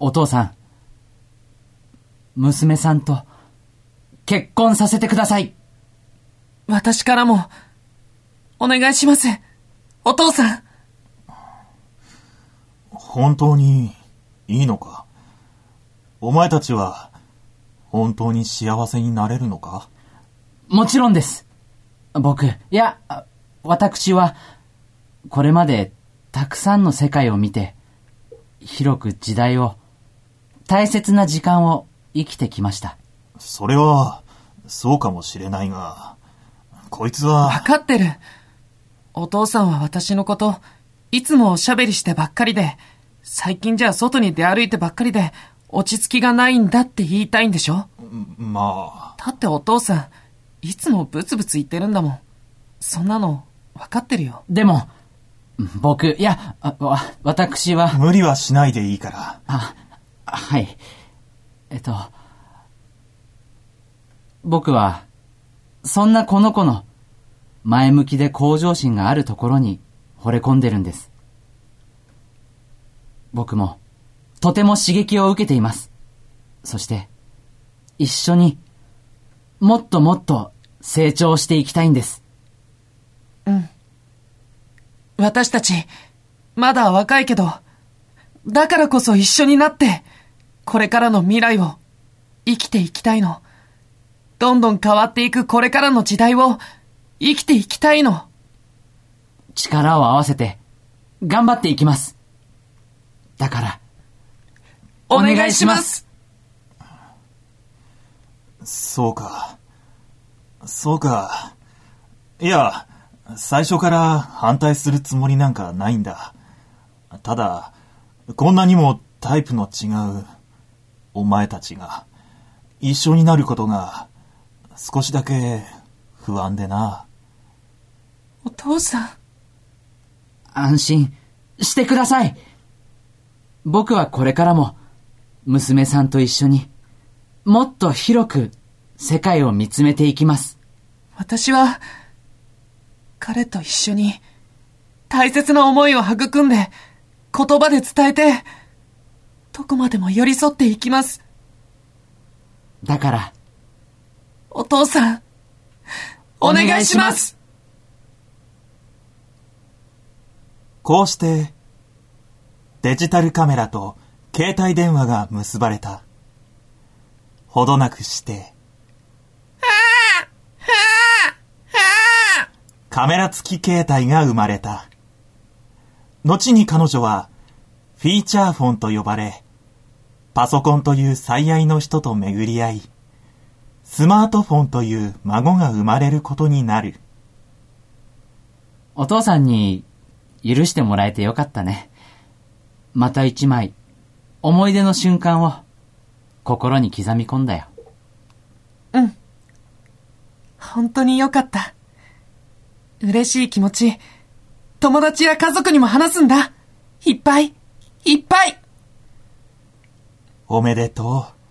お父さん、娘さんと結婚させてください。 私からもお願いします、お父さん。 本当にいいのか？お前たちは本当に幸せになれるのか？ もちろんです。私はこれまでたくさんの世界を見て、広く時代を、大切な時間を生きてきました。 それはそうかもしれないが、こいつは。 分かってる。お父さんは私のこといつもおしゃべりしてばっかりで、最近じゃ外に出歩いてばっかりで落ち着きがないんだって言いたいんでしょ？ まあ。 だってお父さんいつもブツブツ言ってるんだもん。そんなの分かってるよ。 でも私は。 無理はしないでいいから。 はい。僕はそんなこの子の前向きで向上心があるところに惚れ込んでるんです。僕もとても刺激を受けています。そして一緒にもっともっと成長していきたいんです。 うん。私たちまだ若いけど、だからこそ一緒になってこれからの未来を生きていきたいの。どんどん変わっていくこれからの時代を生きていきたいの。 力を合わせて頑張っていきます。だからお願いします。 そうか。いや、最初から反対するつもりなんかないんだ。ただ、こんなにもタイプの違うお前たちが一緒になることが少しだけ不安でな。 お父さん。 安心してください。僕はこれからも娘さんと一緒にもっと広く世界を見つめていきます。 私は彼と一緒に大切な思いを育んで言葉で伝えて、どこまでも寄り添っていきます。 だからお父さん、お願いします。 こうしてデジタルカメラと携帯電話が結ばれた。ほどなくしてカメラ付き携帯が生まれた。後に彼女はフィーチャーフォンと呼ばれ、パソコンという最愛の人と巡り合い、スマートフォンという孫が生まれることになる。 お父さんに許してもらえてよかったね。また一枚思い出の瞬間を心に刻み込んだよ。 うん。本当によかった。嬉しい気持ち、友達や家族にも話すんだ。いっぱいいっぱい。 おめでとう。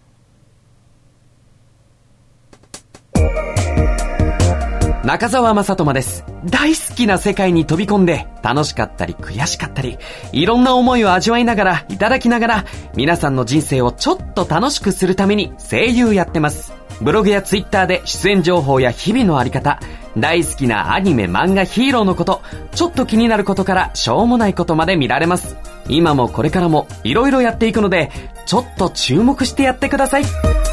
中澤正人です。大好きな世界に飛び込んで、楽しかったり悔しかったり、いろんな思いを味わいながら、いただきながら、皆さんの人生をちょっと楽しくするために声優やってます。ブログやツイッターで出演情報や日々のあり方、大好きなアニメ、漫画、ヒーローのこと、ちょっと気になることからしょうもないことまで見られます。今もこれからもいろいろやっていくので、ちょっと注目してやってください。